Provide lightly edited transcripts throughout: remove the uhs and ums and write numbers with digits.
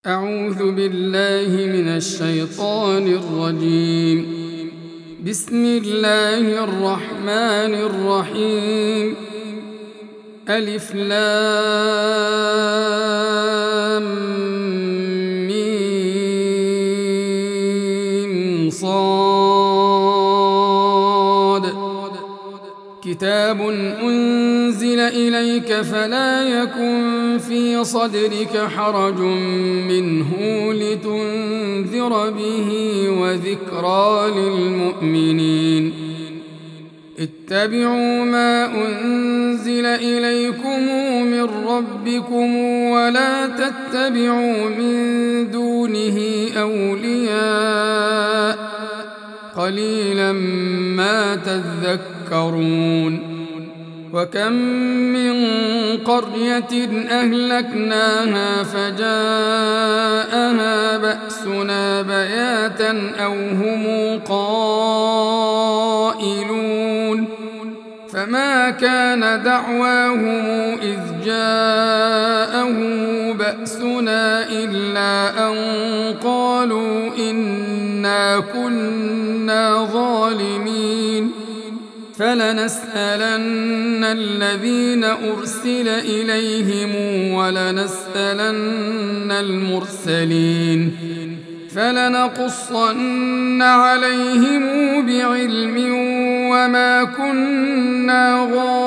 أعوذ بالله من الشيطان الرجيم. بسم الله الرحمن الرحيم. ألف لام ميم صاد. كتاب أنزل إليك فلا يكن في صدرك حرج منه لتنذر به وذكرى للمؤمنين. اتبعوا ما أنزل إليكم من ربكم ولا تتبعوا من دونه أولياء قليلا ما تذكرون. وكم من قرية أهلكناها فجاءها بأسنا بياتا أو هم قائلون. فما كان دعواهم إذ جاءهم بأسنا إلا أن قالوا إنا كنا ظالمين. فلنسألن الذين أرسل إليهم ولنسألن المرسلين. فلنقصن عليهم بعلم وما كنا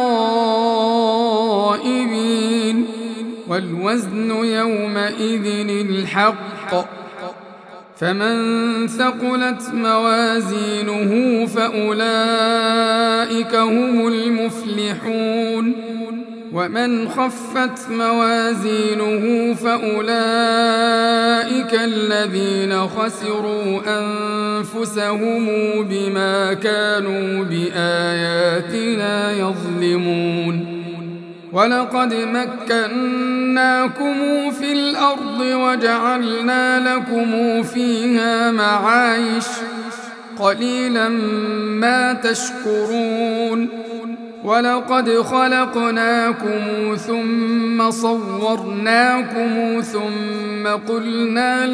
غائبين. والوزن يومئذ الحق. فمن ثقلت موازينه فأولئك هم المفلحون. ومن خفت موازينه فأولئك الذين خسروا أنفسهم بما كانوا بآياتنا يظلمون. ولقد مكناكم في الأرض وجعلنا لكم فيها معايش قليلا ما تشكرون. ولقد خلقناكم ثم صورناكم ثم قلنا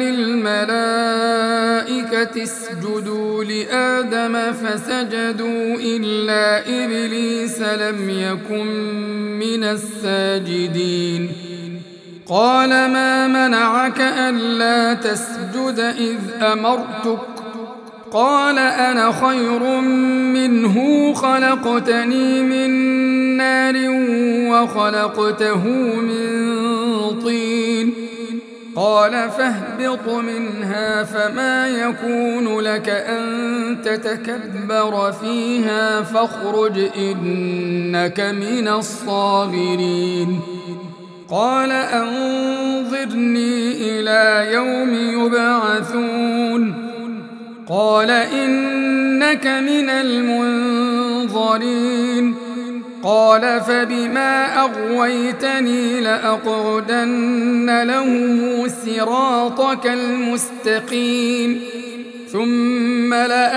للملائكة اسجدوا لآدم فسجدوا إلا إبليس لم يكن من الساجدين. قال ما منعك ألا تسجد إذ أمرتك؟ قال أنا خير منه خلقتني من نار وخلقته من طين. قال فاهبط منها فما يكون لك أن تتكبر فيها فاخرج إنك من الصاغرين. قال أنظرني إلى يوم يبعثون. قال إنك من المنظرين. قال فبما أغويتني لأقعدن لهم صراطك المستقيم ثم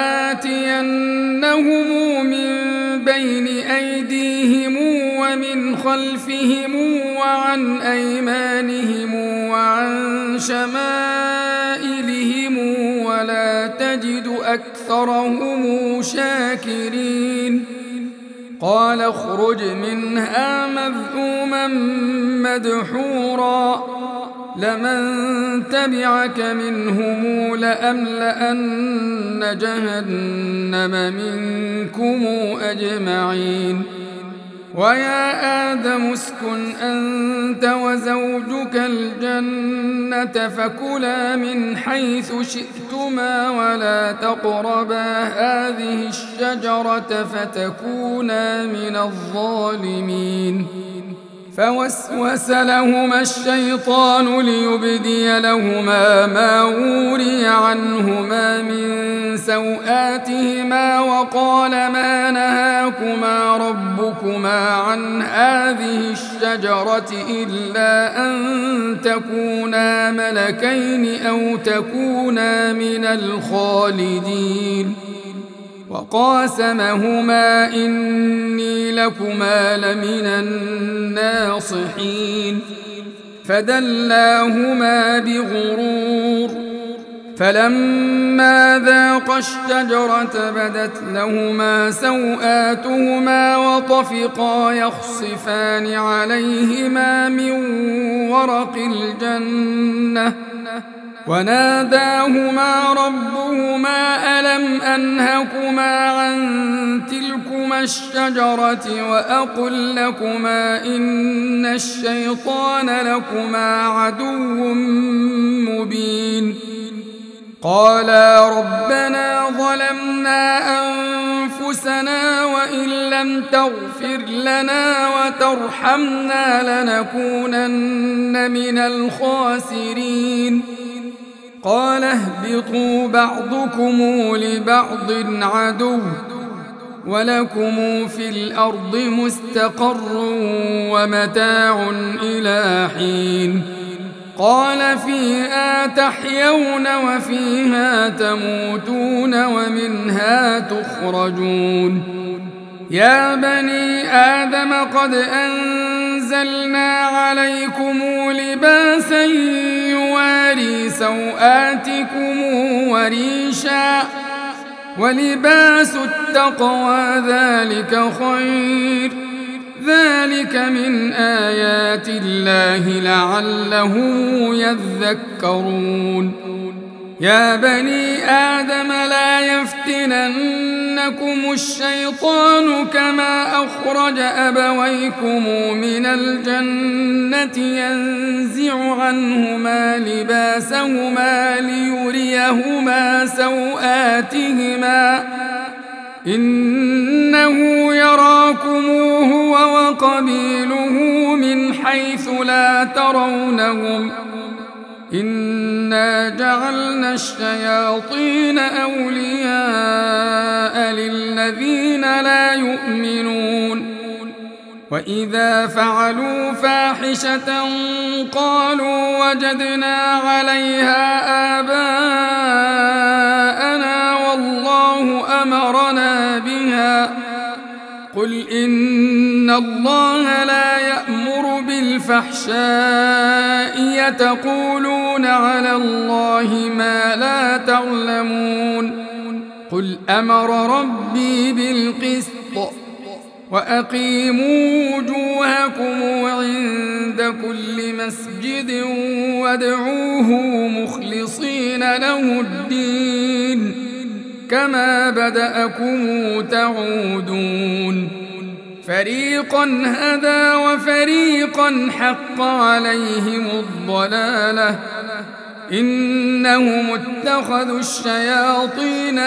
لآتينهم من بين أيديهم ومن خلفهم وعن أيمانهم وعن شمائلهم ولا تجد أكثرهم شاكرين. قال اخرج منها مذءوما مدحورا لمن تبعك منهم لأملأن جهنم منكم أجمعين. ويا آدم اسكن أنت وزوجك الجنة فكلا من حيث شئتما ولا تقربا هذه الشجرة فتكونا من الظالمين. فوسوس لهما الشيطان ليبدي لهما ما وري عنهما من سوآتهما وقال ما نهاكما ربكما عن هذه الشجرة إلا أن تكونا ملكين أو تكونا من الخالدين. وقاسمهما إني لكما لمن الناصحين فدلاهما بغرور فلما ذاقا الشجرة بدت لهما سوآتهما وطفقا يخصفان عليهما من ورق الجنة وناداهما ربهما ألم أنهكما عن تلكما الشجرة وأقل لكما إن الشيطان لكما عدو مبين قالا ربنا ظلمنا أنفسنا وإن لم تغفر لنا وترحمنا لنكونن من الخاسرين قال اهبطوا بعضكم لبعض عدو ولكم في الأرض مستقر ومتاع إلى حين قال فيها تحيون وفيها تموتون ومنها تخرجون يا بني آدم قد أنزلنا عليكم لباسا يواري سوآتكم وريشا ولباس التقوى ذلك خير ذلك من آيات الله لعلهم يذكرون يا بني آدم لا يفتننكم الشيطان كما أخرج أبويكم من الجنة ينزع عنهما لباسهما ليريهما سوآتهما إنه يراكم هو وقبيله من حيث لا ترونهم إنا جعلنا الشياطين أولياء للذين لا يؤمنون وإذا فعلوا فاحشة قالوا وجدنا عليها آباءنا والله أمرنا بها قل إن الله لا يأمر بالفحشاء يتقولون على الله ما لا تعلمون قل أمر ربي بالقسط وأقيموا وجوهكم عند كل مسجد وادعوه مخلصين له الدين كما بدأكم تعودون فريقا هدى وفريقا حق عليهم الضلالة إنهم اتخذوا الشياطين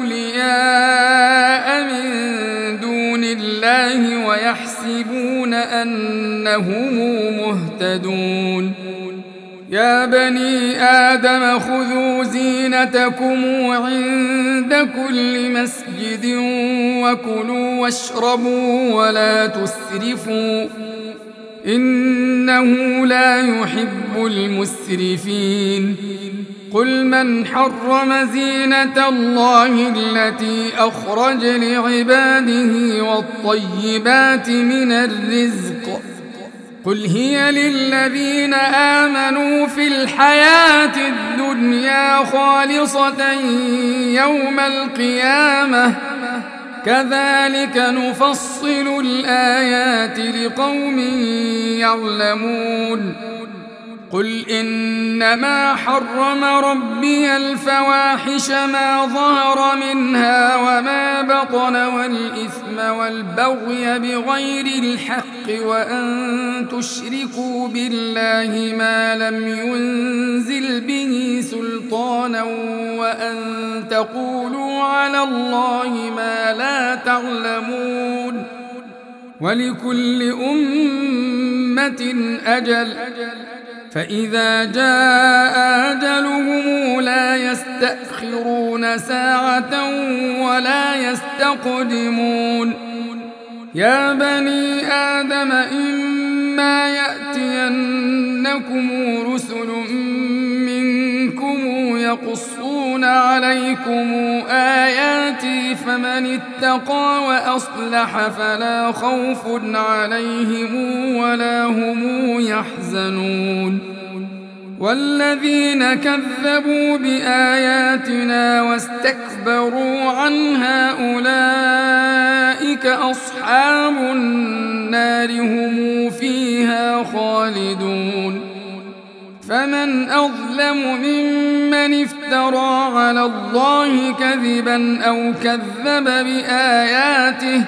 أولياء من دون الله ويحسبون أنهم مهتدون يا بني آدم خذوا زينتكم عند كل مسجد وكلوا واشربوا ولا تسرفوا إنه لا يحب المسرفين قل من حرم زينة الله التي أخرج لعباده والطيبات من الرزق قل هي للذين آمنوا في الحياة الدنيا خالصة يوم القيامة كذلك نفصل الآيات لقوم يعلمون قل إنما حرم ربي الفواحش ما ظهر منها وما بطن والإثم والبغي بغير الحق وأن تشركوا بالله ما لم ينزل به سلطانا وأن تقولوا على الله ما لا تعلمون ولكل أمة أجل فإذا جاء أجلهم لا يستأخرون ساعة ولا يستقدمون يا بني آدم إما يأتينكم رسل منكم يقصون يقصون عليكم آياتي فمن اتقى وأصلح فلا خوف عليهم ولا هم يحزنون والذين كذبوا بآياتنا واستكبروا عنها أولئك أصحاب النار هم فيها خالدون فمن أظلم ممن افترى على الله كذبا أو كذب بآياته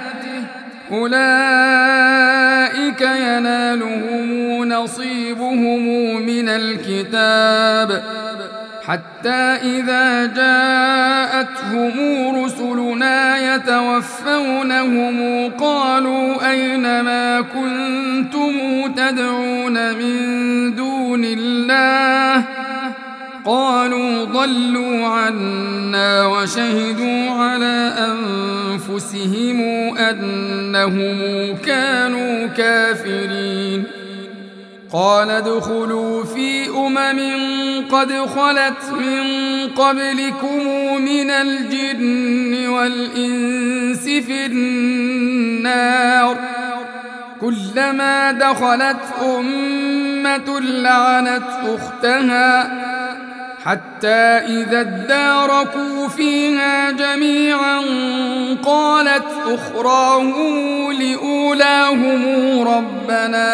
أولئك ينالهم نصيبهم من الكتاب حتى إذا جاءتهم رسلنا يتوفونهم قالوا أين ما كنتم تدعون من دون الله قالوا ضلوا عنا وشهدوا على أنفسهم أنهم كانوا كافرين قال ادخلوا في قد خلت من قبلكم من الجن والإنس في النار كلما دخلت أمة لعنت أختها حتى إذا اداركوا فيها جميعا قالت أخراهم لأولاهم ربنا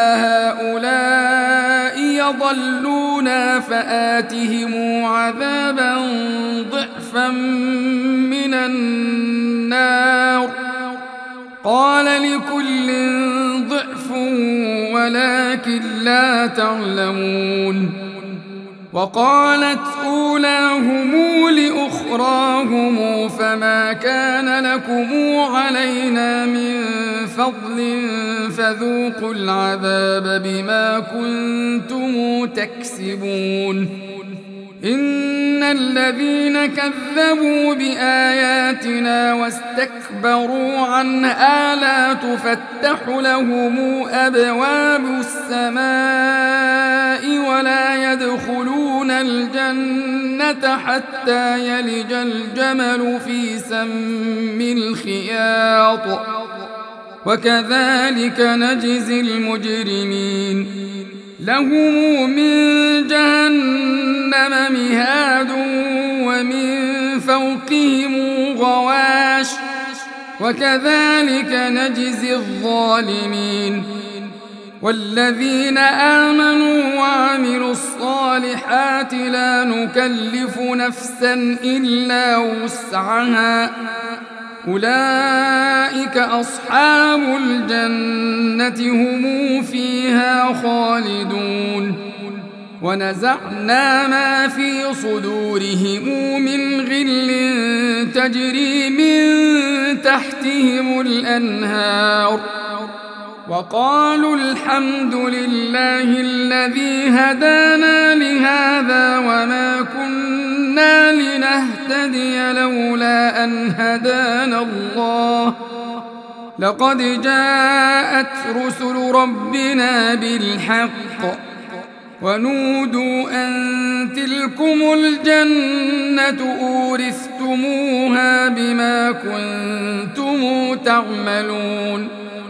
هؤلاء يضلونا فآتهم عذابا ضعفا من النار قال لكل ضعف ولكن لا تعلمون وقالت أولاهم لأخراهم فما كان لكم علينا من فضل فذوقوا العذاب بما كنتم تكسبون إن الذين كذبوا بآياتنا واستكبروا عنها لا تفتح لهم أبواب السماء ولا يدخلون الجنة حتى يلج الجمل في سم الخياط وكذلك نجزي المجرمين لهم من جهنم مهاد ومن فوقهم غواش وكذلك نجزي الظالمين والذين آمنوا وعملوا الصالحات لا نكلف نفسا إلا وسعها أولئك أصحاب الجنة هم فيها خالدون ونزعنا ما في صدورهم من غل تجري من تحتهم الأنهار وقالوا الحمد لله الذي هدانا لهذا وما كنا لنهتدي لولا أن هدانا الله لقد جاءت رسل ربنا بالحق ونودوا أن تلكم الجنة أورثتموها بما كنتم تعملون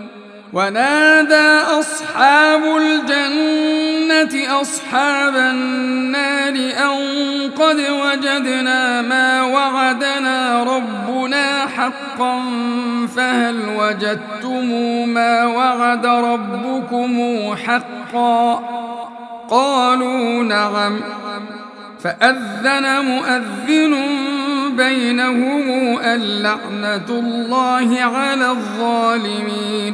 ونادى أصحاب الجنة أصحاب النار أن قد وجدنا ما وعدنا ربنا حقا فهل وجدتم ما وعد ربكم حقا قالوا نعم فأذن مؤذن بينهم اللعنة الله على الظالمين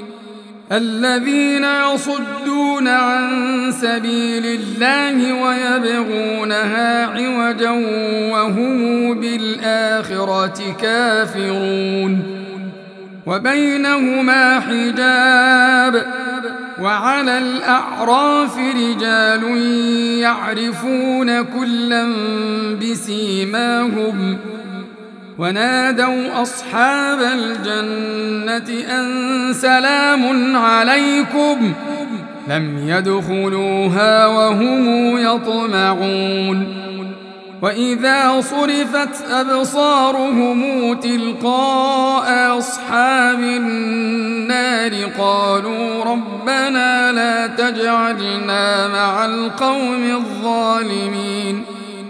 الذين يصدون عن سبيل الله ويبغونها عوجا وهم بالآخرة كافرون وبينهما حجاب وعلى الأعراف رجال يعرفون كلا بسيماهم ونادوا أصحاب الجنة أن سلام عليكم لم يدخلوها وهم يطمعون وإذا صرفت أبصارهم تلقاء أصحاب النار قالوا ربنا لا تجعلنا مع القوم الظالمين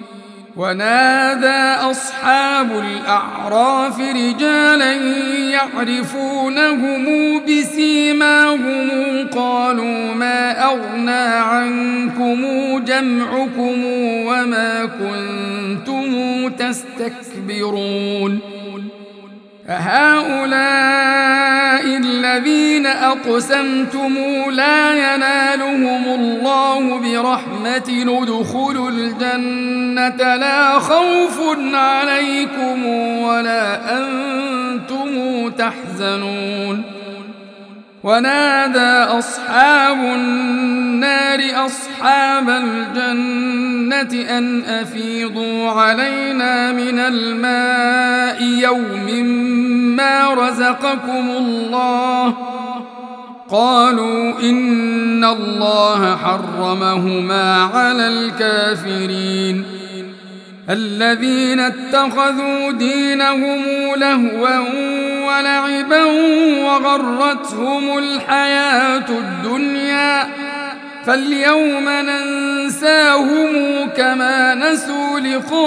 ونادى أصحاب الأعراف رجالا يعرفونهم بسيماهم قالوا ما أغنى عنكم جمعكم وما كنتم تستكبرون أهؤلاء الذين أقسمتم لا ينالهم الله برحمة ادخلوا الجنة لا خوف عليكم ولا أنتم تحزنون ونادى أصحاب النار أصحاب الجنة أن أفيضوا علينا من الماء يوم ما رزقكم الله قالوا إن الله حرمهما على الكافرين الذين اتخذوا دينهم لهوا ولعبا وغرتهم الحياة الدنيا فاليوم ننساهم كما نسوا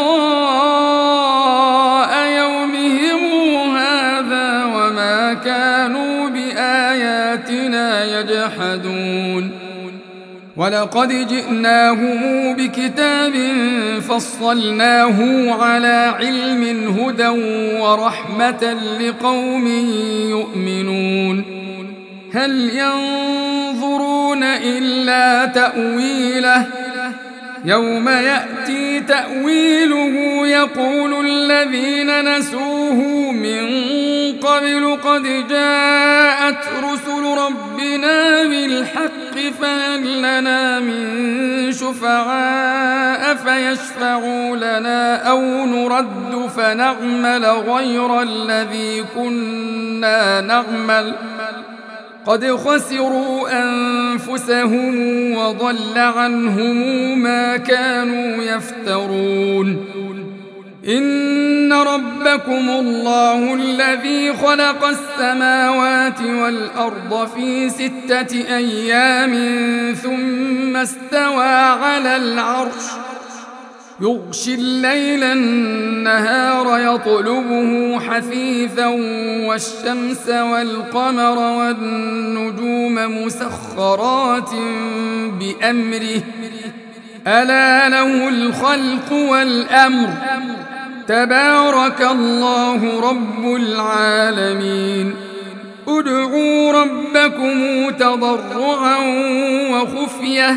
لقاء يومهم هذا وما كانوا بآياتنا يجحدون ولقد جئناهم بكتاب فصلناه على علم هدى ورحمة لقوم يؤمنون هل ينظرون إلا تأويله يوم يأتي تأويله يقول الذين نسوه من قبل قد جاءت رسل ربنا بالحق فهل لنا من شفعاء فيشفعوا لنا أو نرد فنعمل غير الذي كنا نعمل قد خسروا أنفسهم وضل عنهم ما كانوا يفترون إن ربكم الله الذي خلق السماوات والأرض في 6 أيام ثم استوى على العرش يغشي الليل النهار يطلبه حثيثا والشمس والقمر والنجوم مسخرات بأمره ألا له الخلق والأمر تبارك الله رب العالمين ادعوا ربكم تضرعا وخفية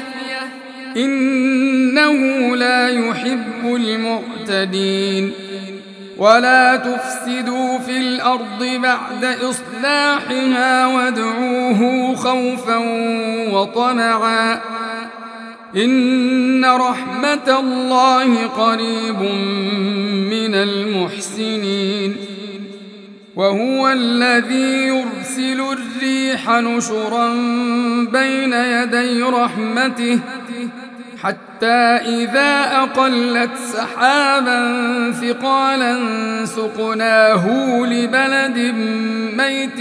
إنه لا يحب المعتدين ولا تفسدوا في الأرض بعد إصلاحها وادعوه خوفا وطمعا إن رحمة الله قريب من المحسنين وهو الذي يرسل الريح نشرا بين يدي رحمته حتى إذا أقلت سحابا ثقالا سقناه لبلد ميت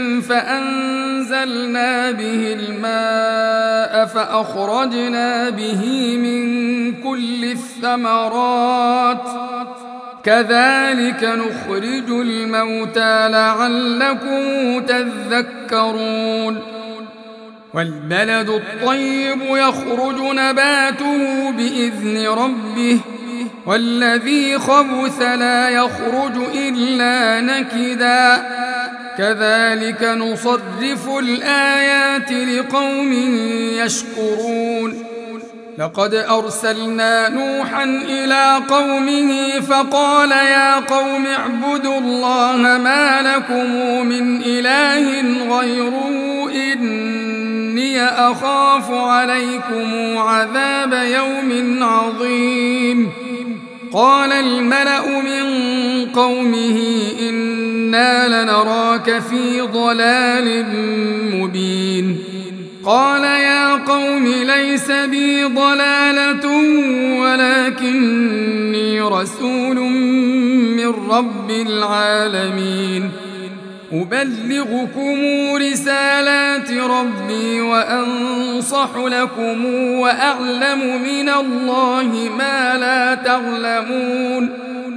فأنزلنا به الماء فأخرجنا به من كل الثمرات كذلك نخرج الموتى لعلكم تذكرون والبلد الطيب يخرج نباته بإذن ربه والذي خبث لا يخرج إلا نكدا كذلك نصرف الآيات لقوم يشكرون لقد أرسلنا نوحا إلى قومه فقال يا قوم اعبدوا الله ما لكم من إله غيره إني أخاف عليكم عذاب يوم عظيم قال الملأ من قومه إنا لنراك في ضلال مبين قال يا قوم ليس بي ضلالة ولكني رسول من رب العالمين أبلغكم رسالات ربي وأنصح لكم وأعلم من الله ما لا تعلمون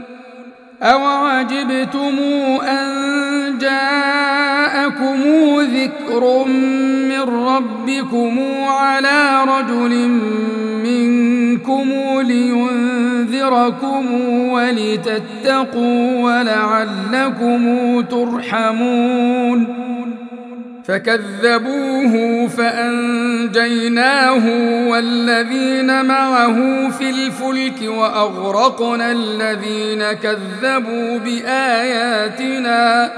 أوعجبتم أن جاءكم ذكر من ربكم على رجل منكم لينذركم ولتتقوا ولعلكم ترحمون فكذبوه فأنجيناه والذين معه في الفلك وأغرقنا الذين كذبوا بآياتنا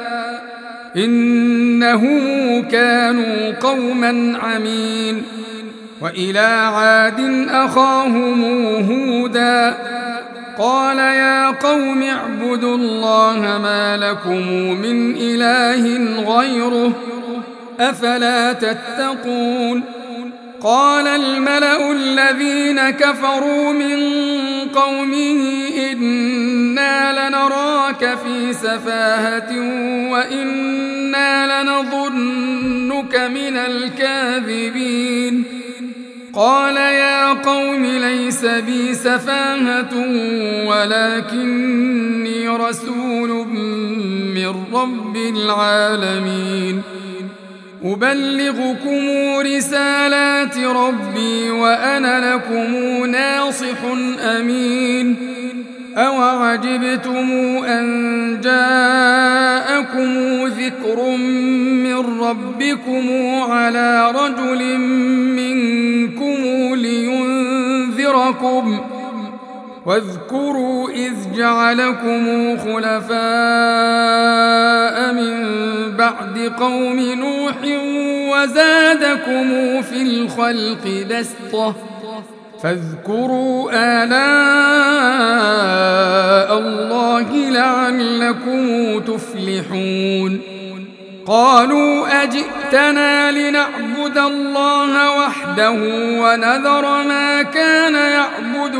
إنهم كانوا قوما عمين وإلى عاد أخاهم هودا قال يا قوم اعبدوا الله ما لكم من إله غيره أفلا تتقون قال الملأ الذين كفروا من قومه إنا لنراك في سفاهة وإنا لنظنك من الكاذبين قال يا قوم ليس بي سفاهة ولكني رسول من رب العالمين أبلغكم رسالات ربي وأنا لكم ناصح أمين أوعجبتم أن جاءكم ذكر من ربكم على رجل منكم لينذركم واذكروا إذ جعلكم خلفاء من بعد قوم نوح وزادكم في الخلق بسطة فاذكروا آلاء الله لعلكم تفلحون قالوا أجئتنا لنعبد الله وحده ونذر ما كان يعبد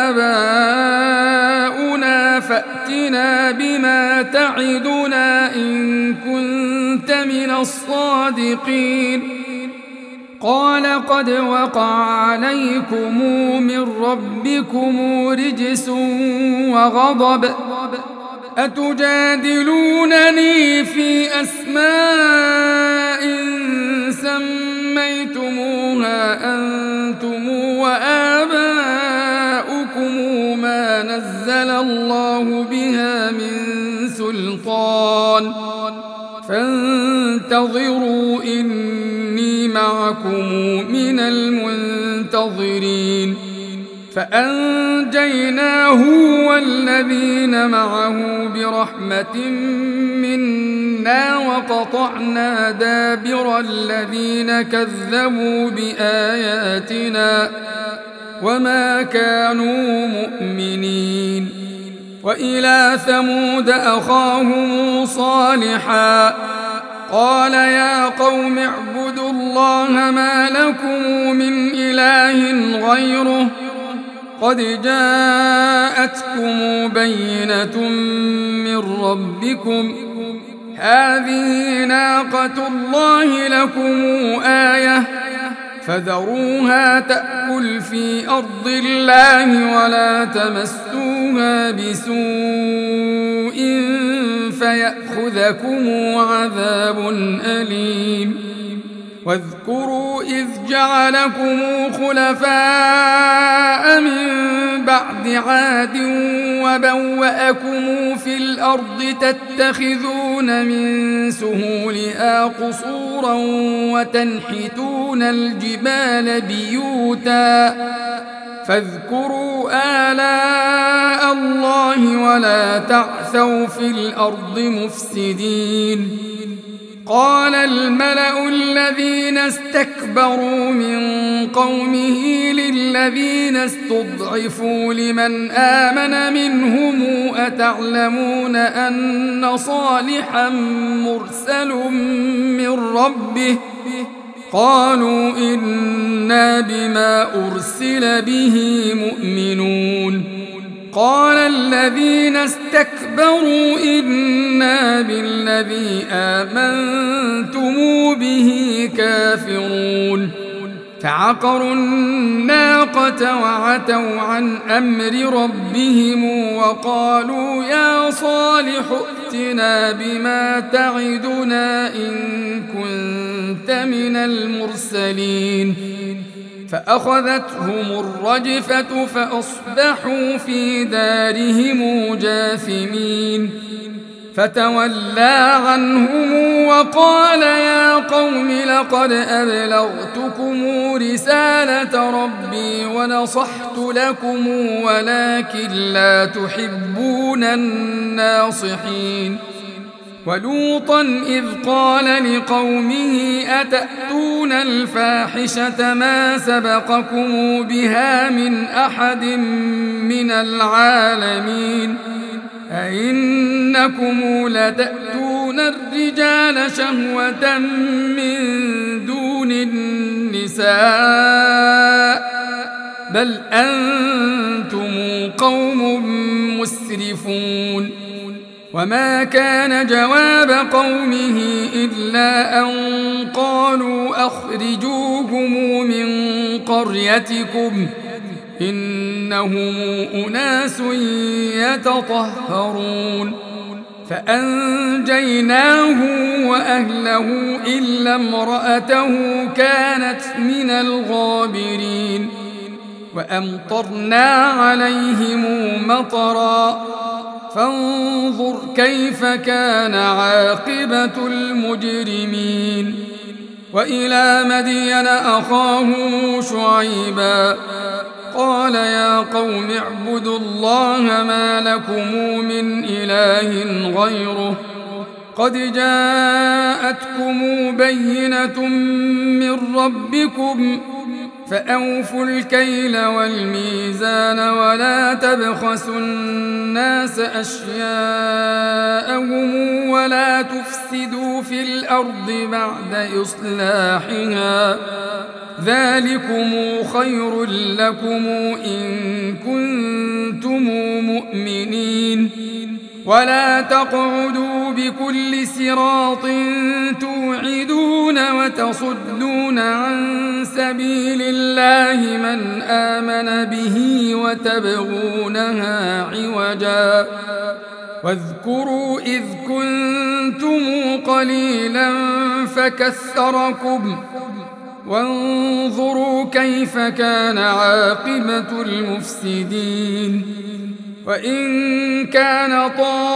آباؤنا فأتنا بما تعدنا إن كنت من الصادقين قال قد وقع عليكم من ربكم رجس وغضب أتجادلونني في أسماء سميتموها أنتم وآباؤكم ما نزل الله بها من سلطان فانتظروا إني معكم من المنتظرين فأنجيناه والذين معه برحمة منا وقطعنا دابر الذين كذبوا بآياتنا وما كانوا مؤمنين وإلى ثمود أخاهم صالحا قال يا قوم اعبدوا الله ما لكم من إله غيره قد جاءتكم بينة من ربكم هذه ناقة الله لكم آية فذروها تأكل في أرض الله ولا تمسوها بسوء فيأخذكم عذاب أليم واذكروا إذ جعلكم خلفاء من بعد عاد وبوأكم في الأرض تتخذون من سهولها قصورا وتنحتون الجبال بيوتا فاذكروا آلاء الله ولا تعثوا في الأرض مفسدين قال الملأ الذين استكبروا من قومه للذين استضعفوا لمن آمن منهم أتعلمون أن صالحا مرسل من ربه قالوا إنا بما أرسل به مؤمنون قال الذين استكبروا إنا بالذي آمنتم به كافرون فعقروا الناقة وعتوا عن أمر ربهم وقالوا يا صالح ائتنا بما تعدنا إن كنت من المرسلين فأخذتهم الرجفة فأصبحوا في دارهم جاثمين فتولى عنهم وقال يا قوم لقد أبلغتكم رسالة ربي ونصحت لكم ولكن لا تحبون الناصحين ولوطا إذ قال لقومه أتأتون الفاحشة ما سبقكم بها من أحد من العالمين أئنكم لتأتون الرجال شهوة من دون النساء بل أنتم قوم مسرفون وما كان جواب قومه إلا أن قالوا أخرجوهم من قريتكم إنهم أناس يتطهرون فأنجيناه وأهله إلا امرأته كانت من الغابرين وأمطرنا عليهم مطرا فانظر كيف كان عاقبة المجرمين وإلى مدين أخاهم شعيبا قال يا قوم اعبدوا الله ما لكم من إله غيره قد جاءتكم بينة من ربكم فأوفوا الكيل والميزان ولا تبخسوا الناس أشياءهم ولا تفسدوا في الأرض بعد إصلاحها ذلكم خير لكم إن كنتم مؤمنين ولا تقعدوا بكل صراط توعدون وتصدون عن سبيل الله من آمن به وتبغونها عوجا واذكروا إذ كنتم قليلا فكثركم وانظروا كيف كان عاقبة المفسدين وإن كان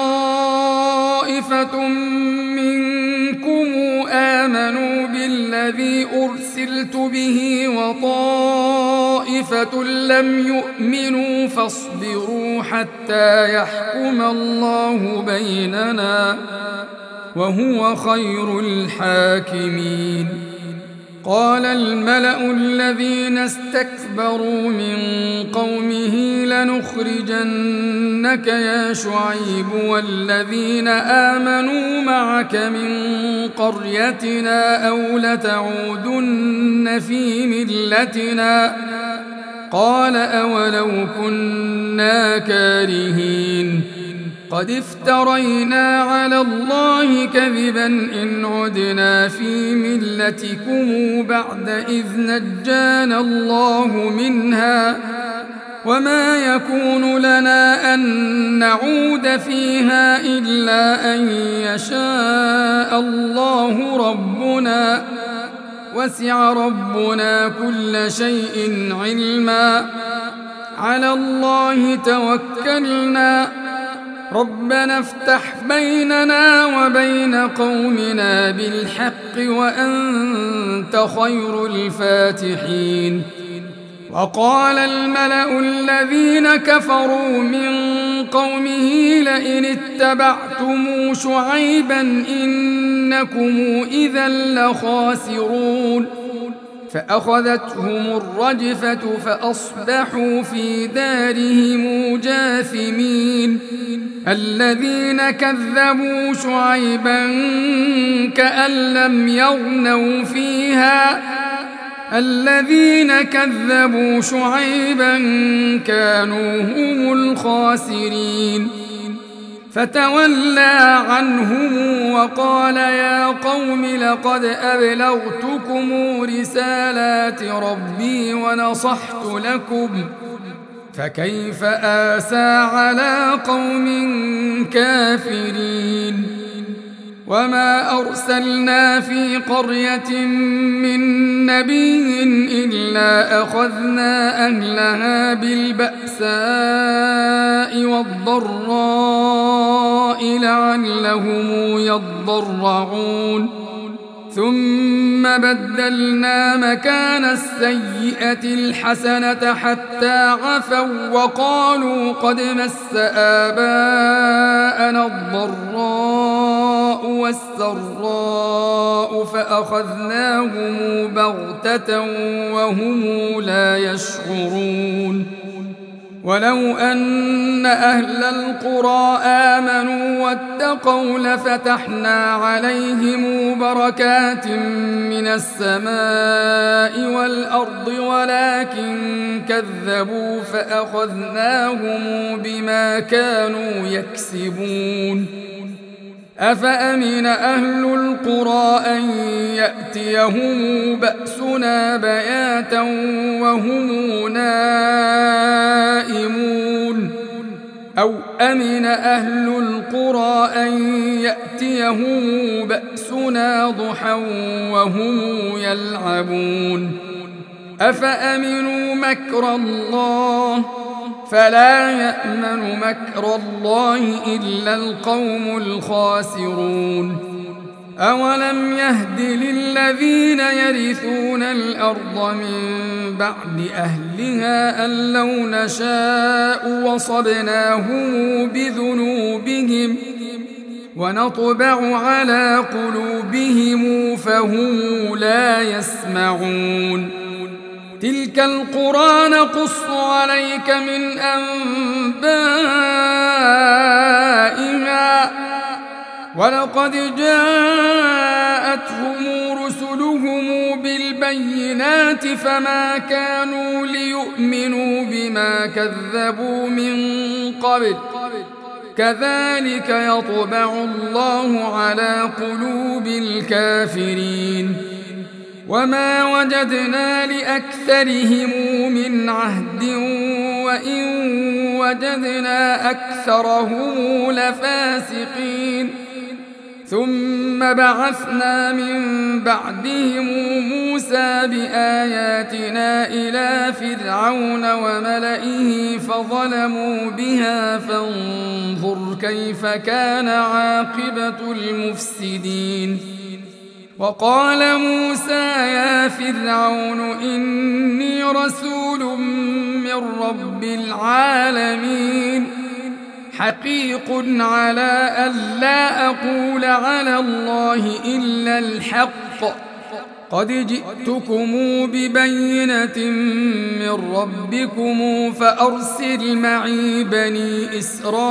طائفة منكم آمنوا بالذي أرسلت به وطائفة لم يؤمنوا فاصبروا حتى يحكم الله بيننا وهو خير الحاكمين قال الملأ الذين استكبروا من قومه لنخرجنك يا شعيب والذين آمنوا معك من قريتنا أو لتعودن في ملتنا قال أولو كنا كارهين قد افترينا على الله كذبا إن عدنا في ملتكم بعد إذ نجانا الله منها وما يكون لنا أن نعود فيها إلا أن يشاء الله ربنا وسع ربنا كل شيء علما على الله توكلنا ربنا افتح بيننا وبين قومنا بالحق وأنت خير الفاتحين وقال الملأ الذين كفروا من قومه لئن اتبعتم شعيبا إنكم إذا لخاسرون فأخذتهم الرجفة فأصبحوا في دارهم جاثمين الذين كذبوا شعيبا كأن لم يغنوا فيها الذين كذبوا شعيبا كانوا هم الخاسرين فتولى عنهم وقال يا قوم لقد أبلغتكم رسالات ربي ونصحت لكم فكيف آسى على قوم كافرين وما أرسلنا في قرية من نبي إلا أخذنا أهلها بالبأساء والضراء لعلهم يضرعون ثم بدلنا مكان السيئة الحسنة حتى عفوا وقالوا قد مس آباءنا الضراء والسراء فأخذناهم بغتة وهم لا يشعرون ولو أن أهل القرى آمنوا واتقوا لفتحنا عليهم بركات من السماء والأرض ولكن كذبوا فأخذناهم بما كانوا يكسبون أفأمن أهل القرى أن يأتيهم بأسنا بياتا وهم نائمون أو أمن أهل القرى أن يأتيهم بأسنا ضحى وهم يلعبون أفأمنوا مكر الله فلا يأمن مكر الله إلا القوم الخاسرون أولم يهد للذين يرثون الأرض من بعد أهلها أن لو نشاء وصبناهم بذنوبهم ونطبع على قلوبهم فهم لا يسمعون تلك القرى نقص عليك من أنبائها ولقد جاءتهم رسلهم بالبينات فما كانوا ليؤمنوا بما كذبوا من قبل كذلك يطبع الله على قلوب الكافرين وما وجدنا لأكثرهم من عهد وإن وجدنا أكثرهم لفاسقين ثم بعثنا من بعدهم موسى بآياتنا إلى فرعون وملئه فظلموا بها فانظر كيف كان عاقبة المفسدين وقال موسى يا فرعون إني رسول من رب العالمين حقيق على ألا أقول على الله إلا الحق قد جئتكم ببينة من ربكم فأرسل معي بني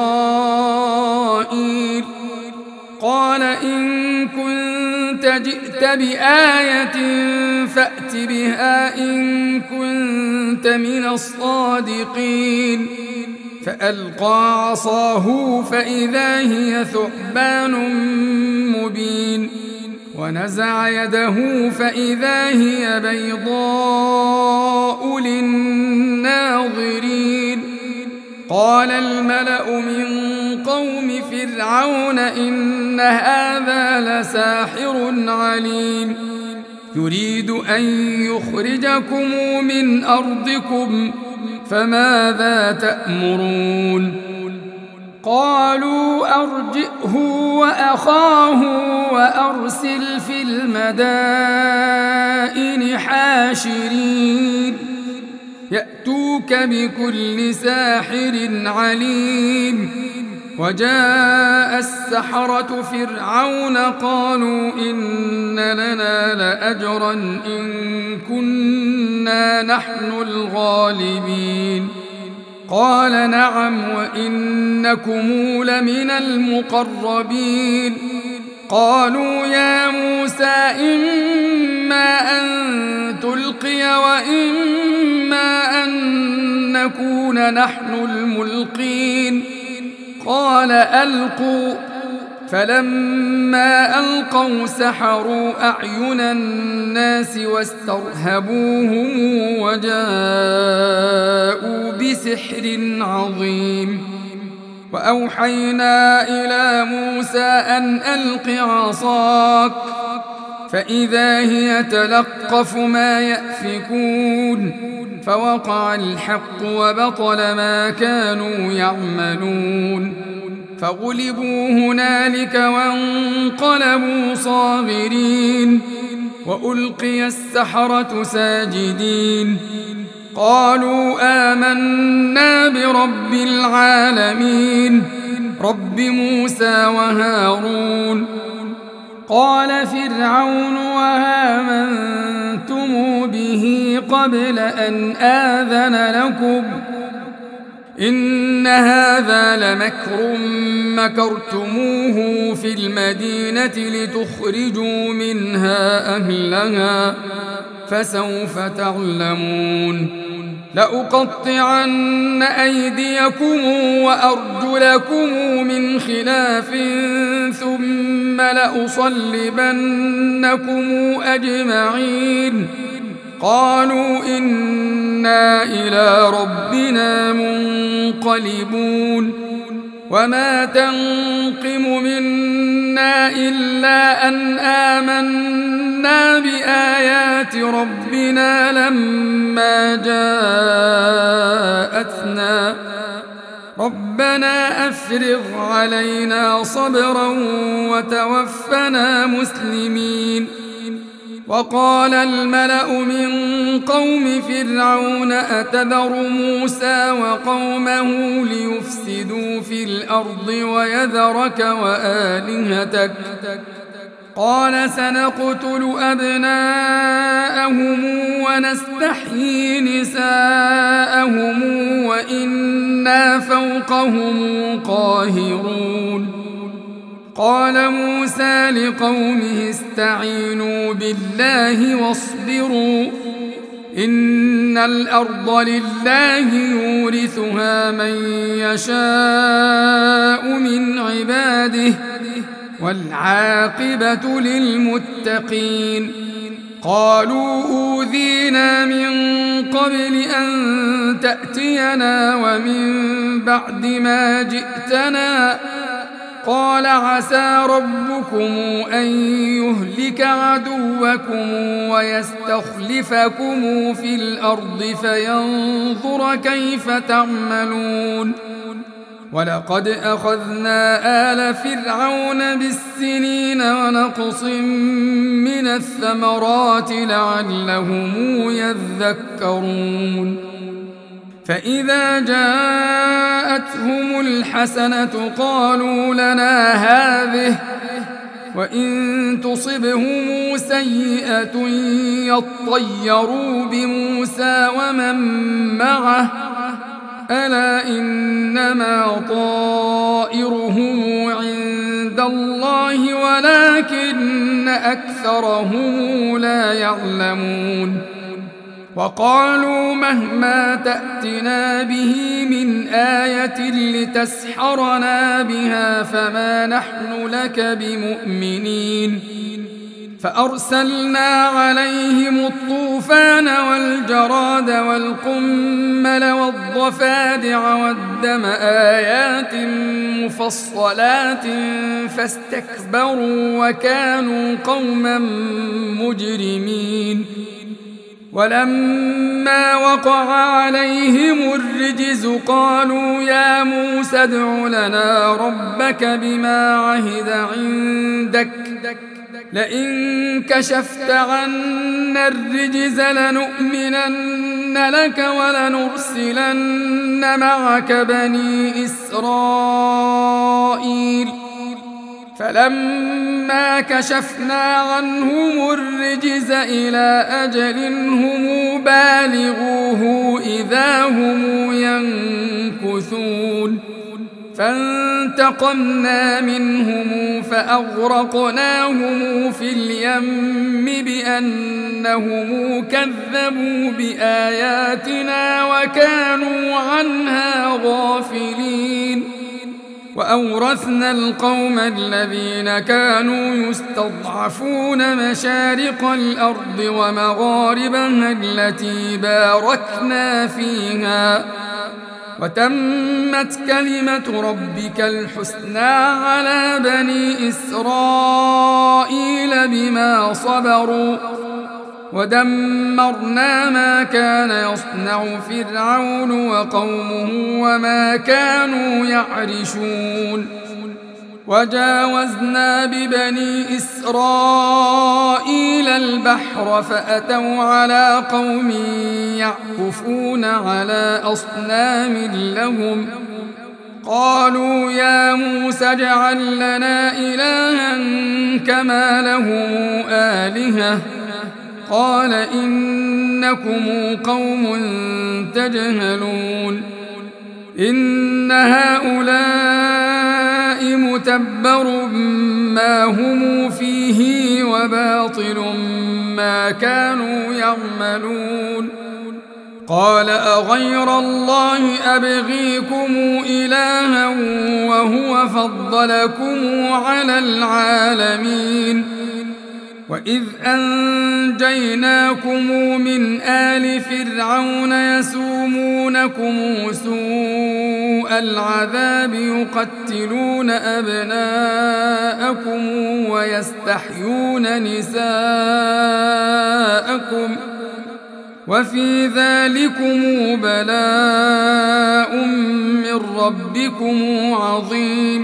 إسرائيل قال إن كنت جئت بآية فأت بها إن كنت من الصادقين فألقى عصاه فإذا هي ثعبان مبين ونزع يده فإذا هي بيضاء للناظرين قال الملأ من قوم فرعون إن هذا لساحر عليم يريد أن يخرجكم من أرضكم فماذا تأمرون قالوا أرجئه وأخاه وأرسل في المدائن حاشرين يأتوك بكل ساحر عليم وجاء السحرة فرعون قالوا إن لنا لأجرا إن كنا نحن الغالبين قال نعم وإنكم لمن المقربين قالوا يا موسى إما أن تلقي نلقي وإما أن نكون نحن الملقين قال ألقوا فلما ألقوا سحروا أعين الناس واسترهبوهم وجاءوا بسحر عظيم وأوحينا إلى موسى أن ألق عصاك فإذا هي تلقف ما يأفكون فوقع الحق وبطل ما كانوا يعملون فغلبوا هنالك وانقلبوا صاغرين وألقي السحرة ساجدين قالوا آمنا برب العالمين رب موسى وهارون قال فرعون وآمنتم به قبل أن آذن لكم إن هذا لمكر مكرتموه في المدينة لتخرجوا منها أهلها فسوف تعلمون لأقطعن أيديكم وأرجلكم من خلاف ثم لأصلبنكم أجمعين قالوا إنا إلى ربنا منقلبون وما تنقم منا إلا أن آمنا بآيات ربنا لما جاءتنا ربنا أفرغ علينا صبرا وتوفنا مسلمين وقال الملأ من قوم فرعون أتذر موسى وقومه ليفسدوا في الأرض ويذرك وآلهتك قال سنقتل أبناءهم ونستحيي نساءهم وإنا فوقهم قاهرون قال موسى لقومه استعينوا بالله واصبروا إن الأرض لله يورثها من يشاء من عباده والعاقبة للمتقين قالوا أوذينا من قبل أن تأتينا ومن بعد ما جئتنا قال عسى ربكم أن يهلك عدوكم ويستخلفكم في الأرض فينظر كيف تعملون ولقد أخذنا آل فرعون بالسنين ونقص من الثمرات لعلهم يذكرون فإذا جاءتهم الحسنة قالوا لنا هذه وإن تصبهم سيئة يطيروا بموسى ومن معه ألا إنما طائرهم عند الله ولكن أكثرهم لا يعلمون وقالوا مهما تأتنا به من آية لتسحرنا بها فما نحن لك بمؤمنين فأرسلنا عليهم الطوفان والجراد والقمل والضفادع والدم آيات مفصلات فاستكبروا وكانوا قوما مجرمين ولما وقع عليهم الرجز قالوا يا موسى ادع لنا ربك بما عهد عندك لئن كشفت عنا الرجز لنؤمنن لك ولنرسلن معك بني إسرائيل فلما كشفنا عنهم الرجز إلى أجل هم بالغوه إذا هم ينكثون فانتقمنا منهم فأغرقناهم في اليم بأنهم كذبوا بآياتنا وكانوا عنها غافلين وأورثنا القوم الذين كانوا يستضعفون مشارق الأرض ومغاربها التي باركنا فيها وتمت كلمة ربك الحسنى على بني إسرائيل بما صبروا ودمرنا ما كان يصنع فرعون وقومه وما كانوا يعرشون وجاوزنا ببني إسرائيل البحر فأتوا على قوم يعكفون على أصنام لهم قالوا يا موسى اجعل لنا إلها كما لهم آلهة قال إنكم قوم تجهلون إن هؤلاء متبر ما هم فيه وباطل ما كانوا يعملون قال أغير الله أبغيكم إلها وهو فضلكم على العالمين وإذ أنجيناكم من آل فرعون يسومونكم سوء العذاب يقتلون أبناءكم ويستحيون نساءكم وفي ذلكم بلاء من ربكم عظيم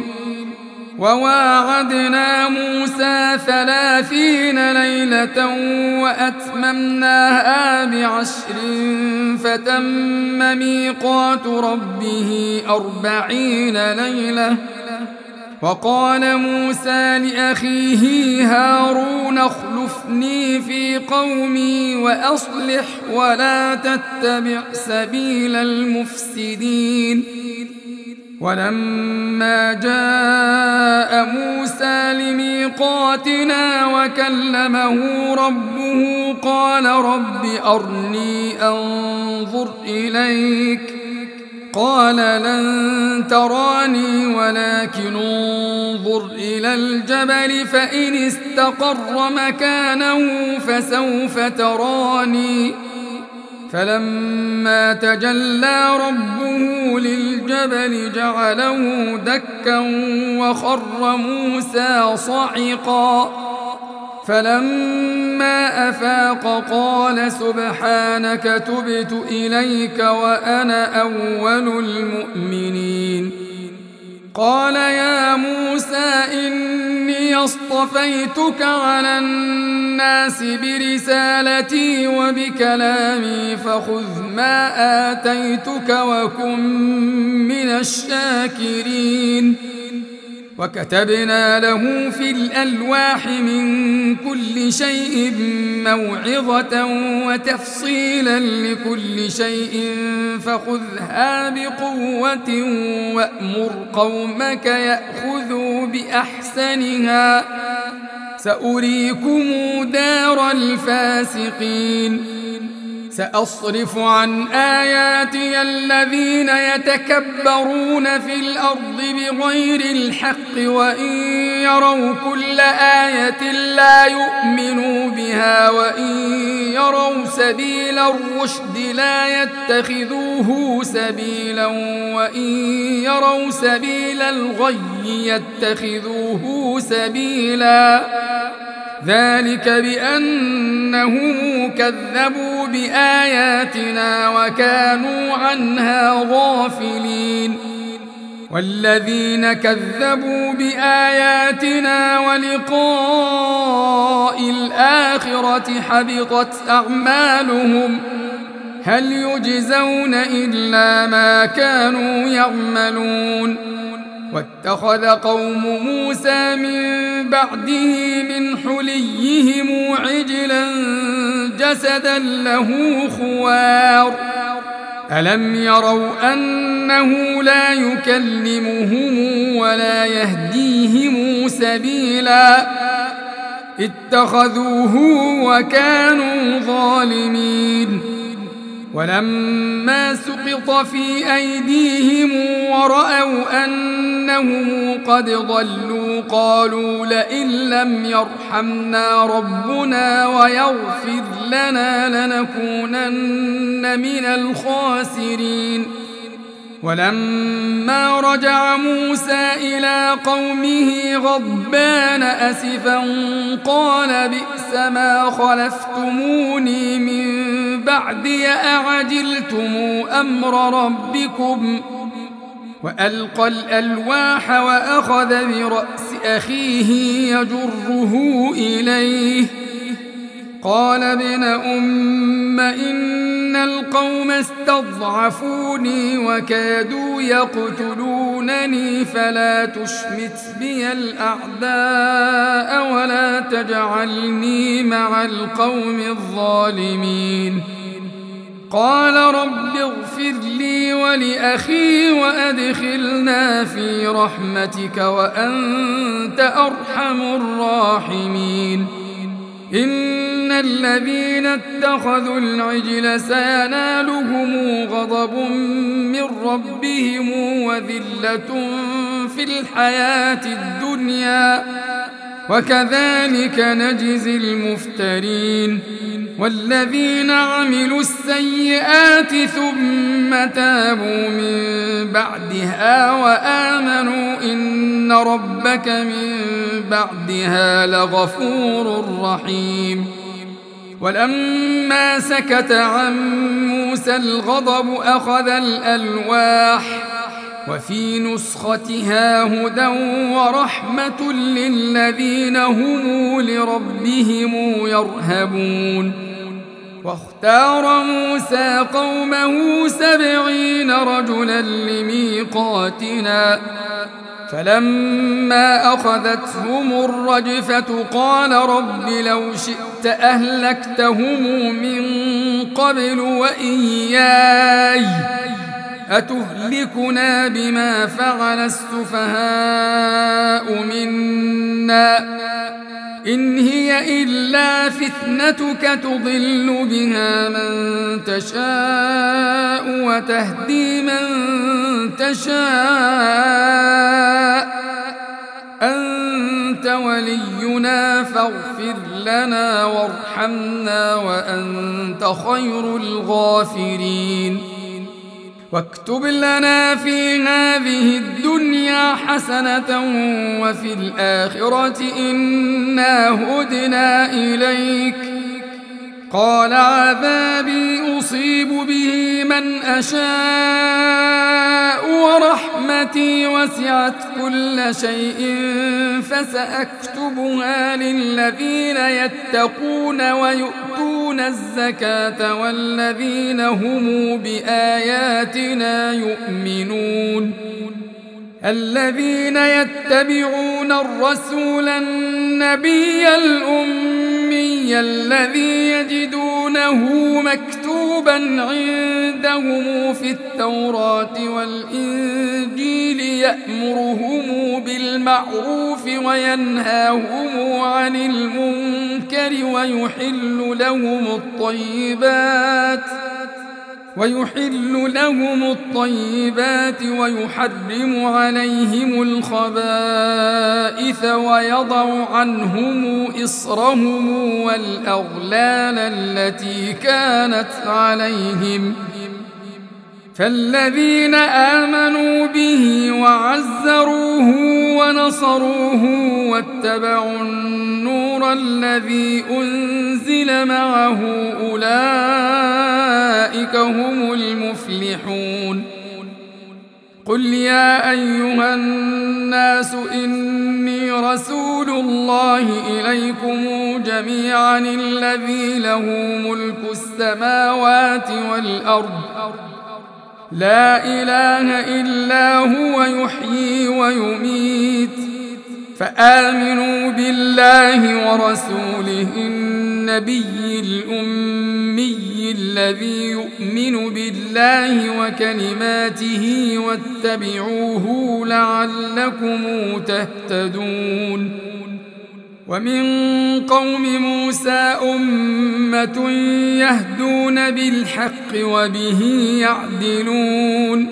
وواعدنا موسى 30 ليلة وأتممناها ب10 فتم ميقات ربه 40 ليلة وقال موسى لأخيه هارون اخلفني في قومي وأصلح ولا تتبع سبيل المفسدين ولما جاء موسى لميقاتنا وكلمه ربه قال رب أرني أنظر إليك قال لن تراني ولكن انظر إلى الجبل فإن استقر مكانه فسوف تراني فلما تجلى ربه للجبل جعله دكا وخر موسى صعقا فلما أفاق قال سبحانك تبت إليك وأنا أول المؤمنين قال يا موسى إني اصطفيتك على الناس برسالتي وبكلامي فخذ ما آتيتك وكن من الشاكرين وكتبنا له في الألواح من كل شيء موعظة وتفصيلا لكل شيء فخذها بقوة وأمر قومك يأخذوا بأحسنها سأريكم دار الفاسقين سأصرف عن آياتي الذين يتكبرون في الأرض بغير الحق وإن يروا كل آية لا يؤمنوا بها وإن يروا سبيل الرشد لا يتخذوه سبيلا وإن يروا سبيل الغي يتخذوه سبيلا ذلك بأنهم كذبوا بآياتنا وكانوا عنها غافلين والذين كذبوا بآياتنا ولقاء الآخرة حبطت أعمالهم هل يجزون إلا ما كانوا يعملون واتخذ قوم موسى من بعده من حليهم عجلا جسدا له خوار ألم يروا أنه لا يكلمهم ولا يهديهم سبيلا اتخذوه وكانوا ظالمين ولما سقط في أيديهم ورأوا أنهم قد ضلوا قالوا لئن لم يرحمنا ربنا ويغفر لنا لنكونن من الخاسرين ولما رجع موسى إلى قومه غضبان أسفا قال بئس ما خلفتموني من بعدي أعجلتم أمر ربكم وألقى الألواح وأخذ برأس أخيه يجره إليه قال ابن أم إن القوم استضعفوني وكادوا يقتلونني فلا تشمت بي الأعداء ولا تجعلني مع القوم الظالمين قال رب اغفر لي ولأخي وأدخلنا في رحمتك وأنت أرحم الراحمين إن الذين اتخذوا العجل سينالهم غضب من ربهم وذلة في الحياة الدنيا وكذلك نجزي المفترين والذين عملوا السيئات ثم تابوا من بعدها وآمنوا إن ربك من بعدها لغفور رحيم ولما سكت عن موسى الغضب أخذ الألواح وفي نسختها هدى ورحمة للذين هم لربهم يرهبون واختار موسى قومه 70 رجلا لميقاتنا فلما أخذتهم الرجفة قال رب لو شئت أهلكتهم من قبل وإياي أتهلكنا بما فعل السفهاء منا إن هي إلا فتنتك تضل بها من تشاء وتهدي من تشاء أنت ولينا فاغفر لنا وارحمنا وأنت خير الغافرين واكتب لنا في هذه الدنيا حسنة وفي الآخرة إنا هدنا إليك قال عذابي أصيب به من أشاء ورحمتي وسعت كل شيء فسأكتبها للذين يتقون ويؤتون الزكاة والذين هم بآياتنا يؤمنون الذين يتبعون الرسول النبي الأمي الذي يجدونه مكتوبا عندهم في التوراة والإنجيل يأمرهم بالمعروف وينهاهم عن المنكر ويحل لهم الطيبات ويحرم عليهم الخبائث ويضع عنهم إصرهم والأغلال التي كانت عليهم فالذين آمنوا به وعزروه ونصروه واتبعوا النور الذي أنزل معه أولئك هم المفلحون قل يا أيها الناس إني رسول الله إليكم جميعا الذي له ملك السماوات والأرض لا إله إلا هو يحيي ويميت فآمنوا بالله ورسوله النبي الأمي الذي يؤمن بالله وكلماته واتبعوه لعلكم تهتدون ومن قوم موسى أمة يهدون بالحق وبه يعدلون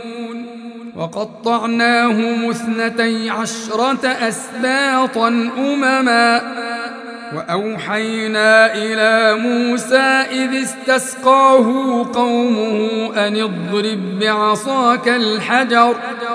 وقطعناهم 12 أسباطا أمما وأوحينا إلى موسى إذ استسقاه قومه أن اضرب بعصاك الحجر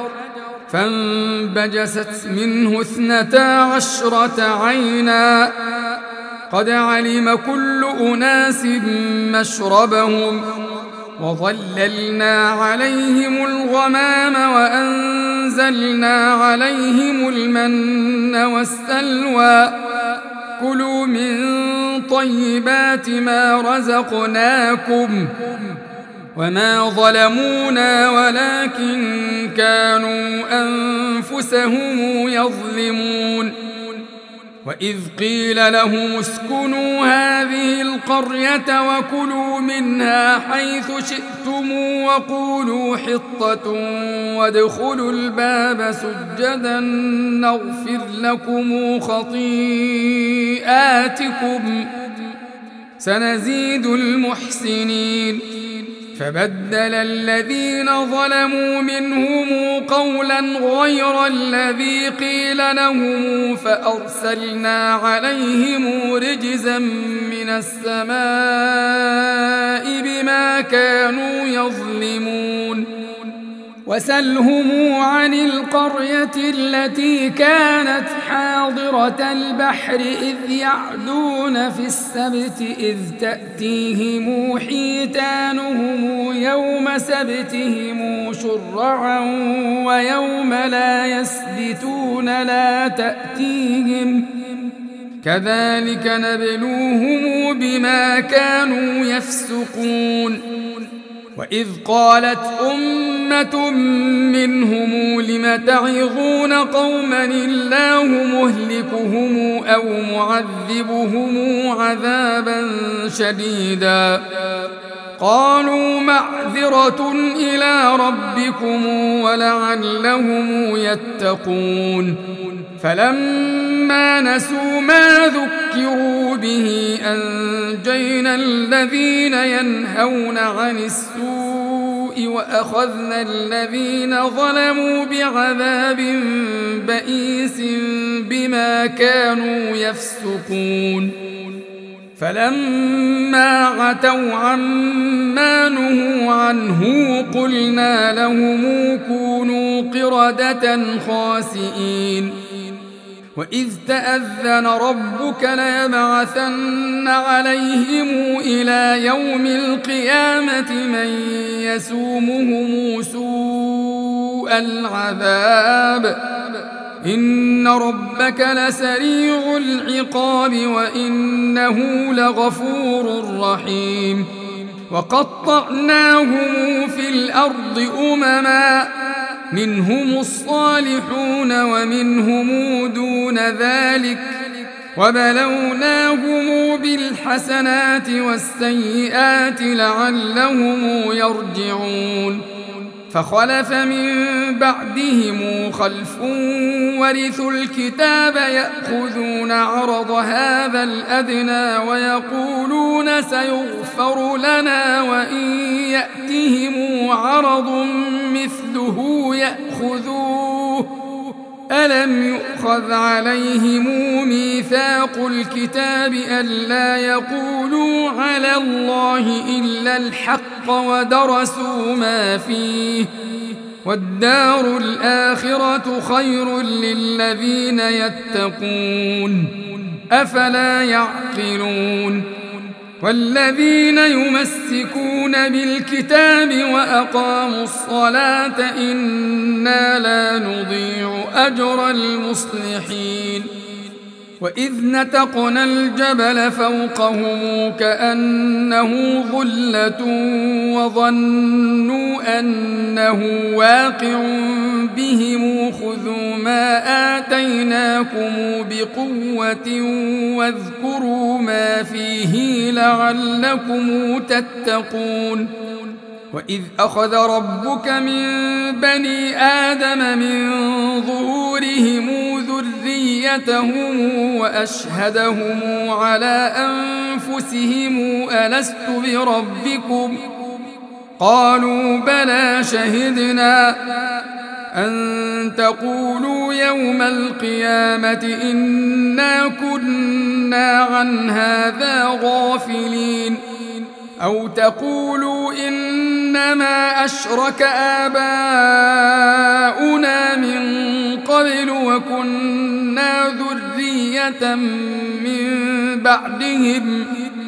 فانبجست منه 12 عينا قد علم كل أناس مشربهم وظللنا عليهم الغمام وأنزلنا عليهم المن والسلوى كلوا من طيبات ما رزقناكم وما ظلمونا ولكن كانوا أنفسهم يظلمون وإذ قيل لهم اسكنوا هذه القرية وكلوا منها حيث شئتم وقولوا حطة وادخلوا الباب سجدا نغفر لكم خطيئاتكم سنزيد المحسنين فبدل الذين ظلموا منهم قولا غير الذي قيل لهم فأرسلنا عليهم رجزا من السماء بما كانوا يظلمون وسلهم عن القرية التي كانت حاضرة البحر إذ يعدون في السبت إذ تأتيهم حيتانهم يوم سبتهم شرعا ويوم لا يسبتون لا تأتيهم كذلك نبلوهم بما كانوا يفسقون وإذ قالت أمة منهم لم تعظون قوما الله مهلكهم أو معذبهم عذابا شديدا قالوا معذرة إلى ربكم ولعلهم يتقون فلما نسوا ما ذكروا به أنجينا الذين ينهون عن السوء وأخذنا الذين ظلموا بعذاب بئيس بما كانوا يفسقون فلما عتوا عما نهوا عنه قلنا لهم كونوا قردة خاسئين وإذ تأذن ربك ليبعثن عليهم إلى يوم القيامة من يسومهم سوء العذاب إن ربك لسريع العقاب وإنه لغفور رحيم وقطعناهم في الأرض أمما منهم الصالحون ومنهم دون ذلك وبلوناهم بالحسنات والسيئات لعلهم يرجعون فخلف من بعدهم خلف ورثوا الكتاب يأخذون عرض هذا الأدنى ويقولون سيغفر لنا وإن يأتهم عرض مثله يأخذوه ألم يؤخذ عليهم ميثاق الكتاب ألا يقولوا على الله إلا الحق ودرسوا ما فيه والدار الآخرة خير للذين يتقون أفلا يعقلون والذين يمسكون بالكتاب وأقاموا الصلاة إنا لا نضيع أجر المصلحين وإذ نتقنا الجبل فوقهم كأنه ظلة وظنوا أنه واقع بهم خذوا ما آتيناكم بقوة واذكروا ما فيه لعلكم تتقون وإذ أخذ ربك من بني آدم من ظهورهم ذريتهم وأشهدهم على أنفسهم ألست بربكم قالوا بلى شهدنا أن تقولوا يوم القيامة إنا كنا عن هذا غافلين أو تقولوا إنما أشرك آباؤنا من قبل وكنا ذرية من بعدهم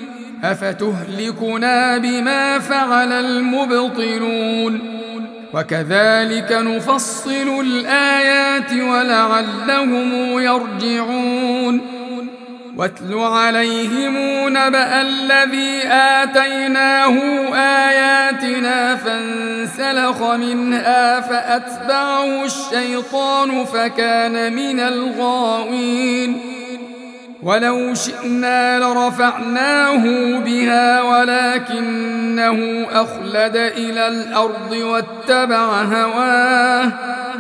أفتهلكنا بما فعل المبطلون وكذلك نفصل الآيات ولعلهم يرجعون واتل عليهم نبأ الذي آتيناه آياتنا فانسلخ منها فأتبعه الشيطان فكان من الغاوين ولو شئنا لرفعناه بها ولكنه أخلد إلى الأرض واتبع هواه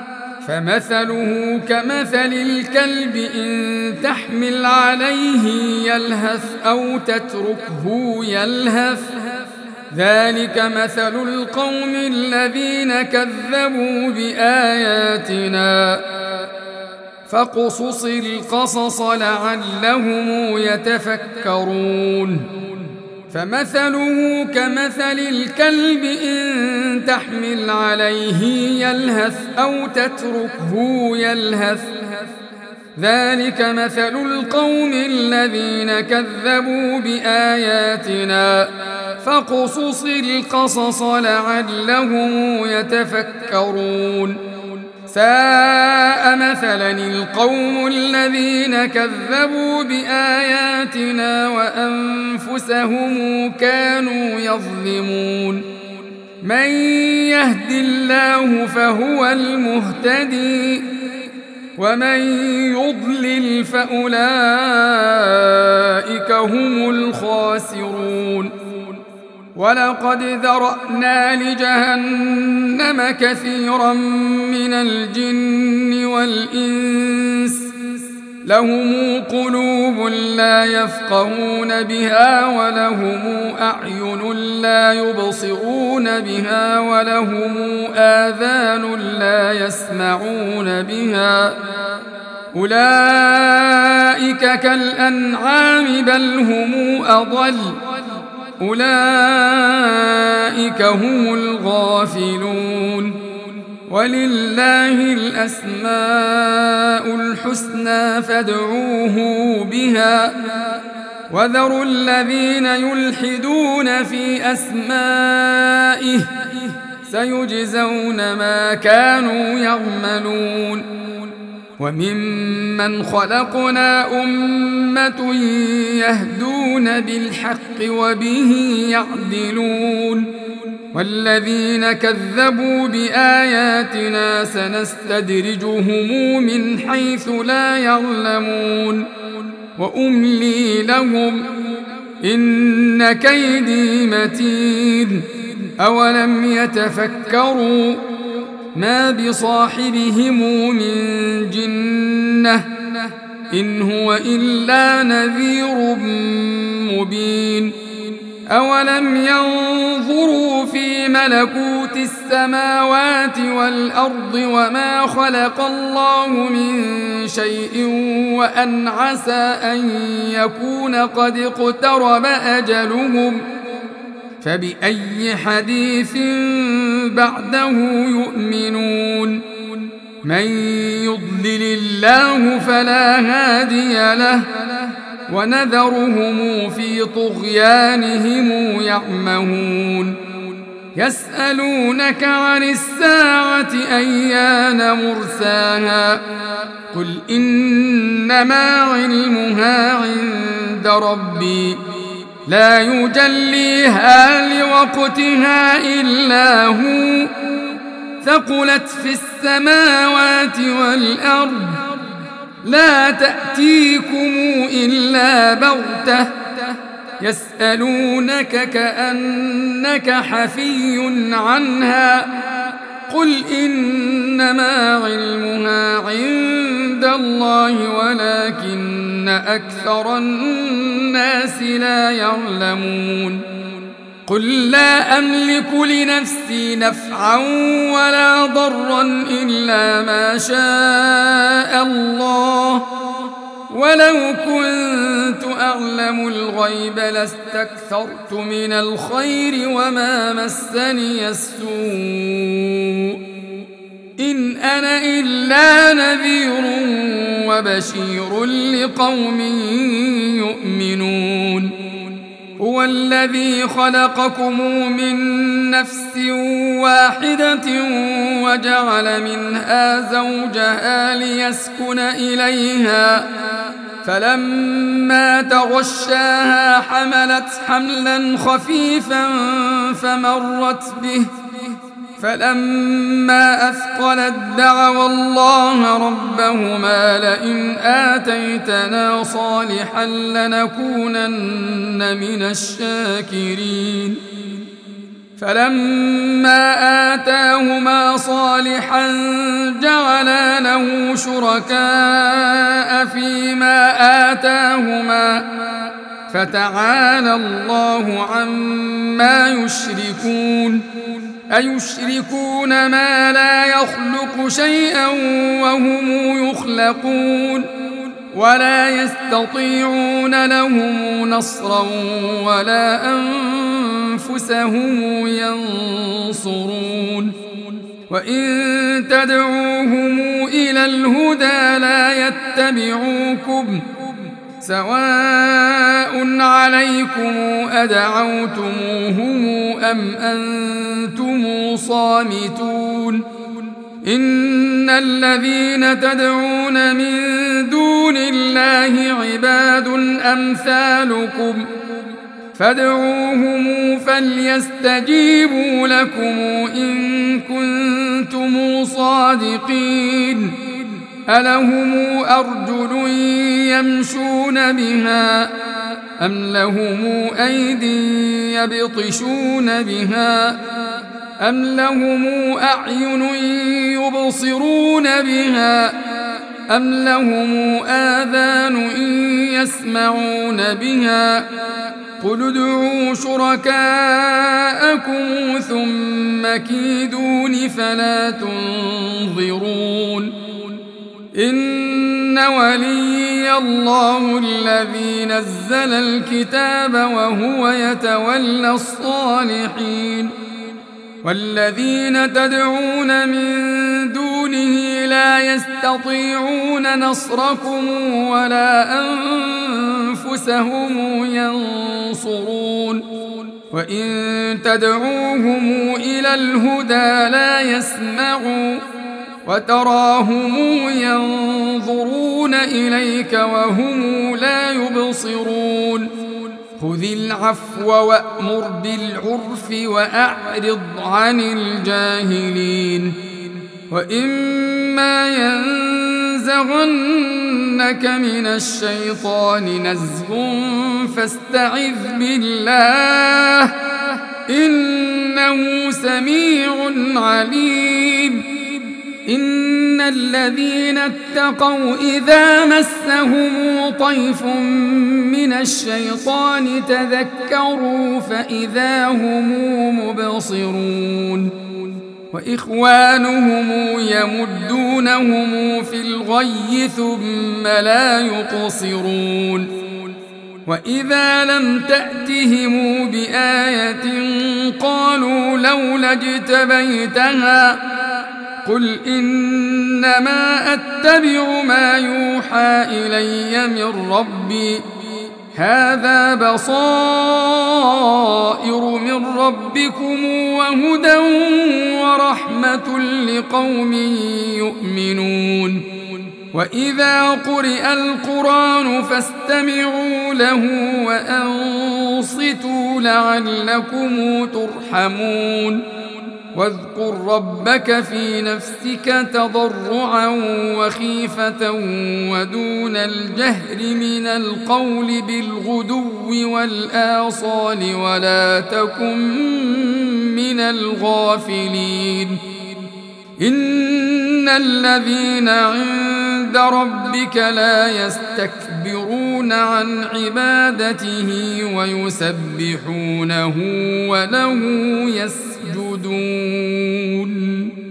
فمثله كمثل الكلب إن تحمل عليه يلهث أو تتركه يلهث ذلك مثل القوم الذين كذبوا بآياتنا فاقصص القصص لعلهم يتفكرون فمثله كمثل الكلب إن تحمل عليه يلهث أو تتركه يلهث ذلك مثل القوم الذين كذبوا بآياتنا فاقصص القصص لعلهم يتفكرون ساء مثلا القوم الذين كذبوا بآياتنا وأنفسهم كانوا يظلمون من يهد الله فهو المهتدي ومن يضلل فأولئك هم الخاسرون ولقد ذرأنا لجهنم كثيرا من الجن والإنس لهم قلوب لا يفقهون بها ولهم أعين لا يبصرون بها ولهم آذان لا يسمعون بها أولئك كالأنعام بل هم أضل أولئك هم الغافلون ولله الأسماء الحسنى فادعوه بها وذروا الذين يلحدون في أسمائه سيجزون ما كانوا يعملون وممن خلقنا أمة يهدون بالحق وبه يعدلون والذين كذبوا بآياتنا سنستدرجهم من حيث لا يعلمون وأملي لهم إن كيدي متين أولم يتفكروا ما بصاحبهم من جنة إن هو إلا نذير مبين أولم ينظروا في ملكوت السماوات والأرض وما خلق الله من شيء وأن عسى أن يكون قد اقترب أجلهم فبأي حديث بعده يؤمنون من يضلل الله فلا هادي له ونذرهم في طغيانهم يعمهون يسألونك عن الساعة أيان مرساها قل إنما علمها عند ربي لا يجليها لوقتها إلا هو ثقلت في السماوات والأرض لا تأتيكم إلا بغتة يسألونك كأنك حفي عنها قل إنما علمها عند الله ولكن أكثر الناس لا يعلمون قل لا أملك لنفسي نفعا ولا ضرا إلا ما شاء الله ولو كنت أعلم الغيب لاستكثرت من الخير وما مسني السوء إن أنا إلا نذير وبشير لقوم يؤمنون هو الذي خلقكم من نفس واحدة وجعل منها زوجها ليسكن إليها فلما تغشاها حملت حملا خفيفا فمرت به فلما أثقلت دعوا الله ربهما لئن آتيتنا صالحا لنكونن من الشاكرين فلما آتاهما صالحا جعلا له شركاء فيما آتاهما فتعالى الله عما يشركون أيشركون ما لا يخلق شيئا وهم يخلقون ولا يستطيعون لهم نصرا ولا أنفسهم ينصرون وإن تدعوهم إلى الهدى لا يتبعوكم سواء عليكم أدعوتموهم أم أنتم صامتون إن الذين تدعون من دون الله عباد أمثالكم فادعوهم فليستجيبوا لكم إن كنتم صادقين ألهم أرجل يمشون بها أم لهم أيد يبطشون بها أم لهم أعين يبصرون بها أم لهم آذان يسمعون بها قل ادعوا شركاءكم ثم كيدون فلا تنظرون إن وليي الله الذي نزل الكتاب وهو يتولى الصالحين والذين تدعون من دونه لا يستطيعون نصركم ولا أنفسهم ينصرون وإن تدعوهم إلى الهدى لا يسمعوا وتراهم ينظرون إليك وهم لا يبصرون خذ العفو وأمر بالعرف وأعرض عن الجاهلين وإما ينزغنك من الشيطان نزغ فاستعذ بالله إنه سميع عليم إن الذين اتقوا إذا مسهم طيف من الشيطان تذكروا فإذا هم مبصرون وإخوانهم يمدونهم في الغي ثم لا يقصرون وإذا لم تأتهم بآية قالوا لولا اجتبيتها قل إنما أتبع ما يوحى إلي من ربي هذا بصائر من ربكم وهدى ورحمة لقوم يؤمنون وإذا قرئ القرآن فاستمعوا له وأنصتوا لعلكم ترحمون واذكر ربك في نفسك تضرعا وخيفة ودون الجهر من القول بالغدو والآصال ولا تكن من الغافلين إن الذين عند ربك لا يستكبرون عن عبادته ويسبحونه وله يسجدون